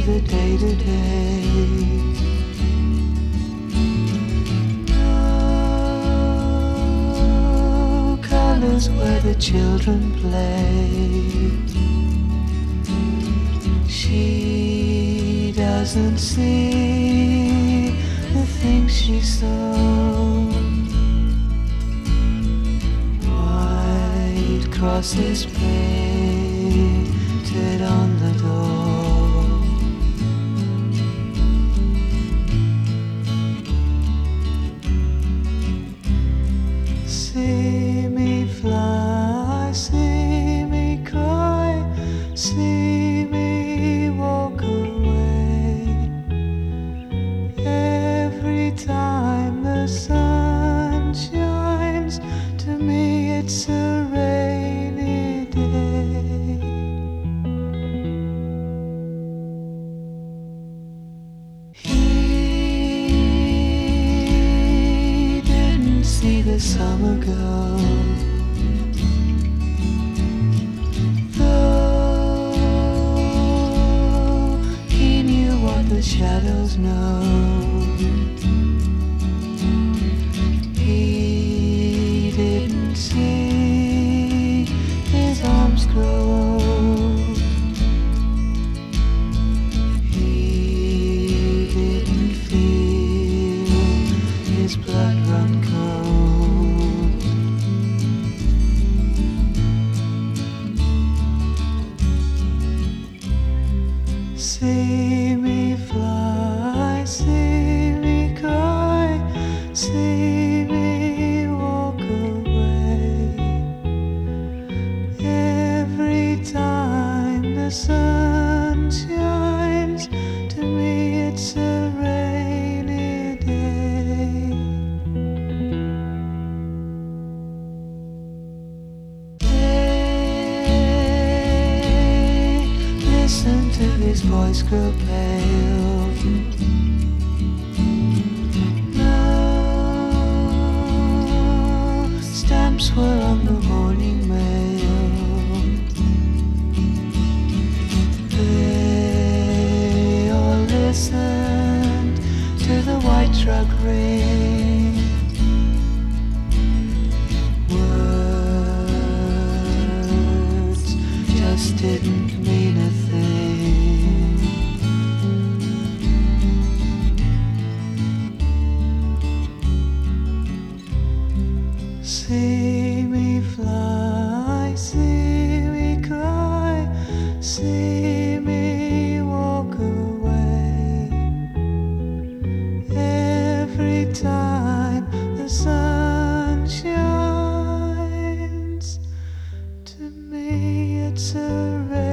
the day-to-day. No colors where the children play. She doesn't see the things she saw. White crosses painted on the door. See me fly, see me cry, see me walk away. Every time the sun shines, to me it's a rainy day. He didn't see the summer go, though he knew what the shadows know. He didn't see his arms grow old. He didn't feel his blood run cold. See me fly, see me cry, see me walk away. Every time the sun shines, to me it's a rainy day. Hey, listen to his voice grow pale. No stamps were on the morning mail. They all listened to the white truck ring. Words just didn't mean a thing. See me fly, see me cry, see me walk away. Every time the sun shines, to me it's a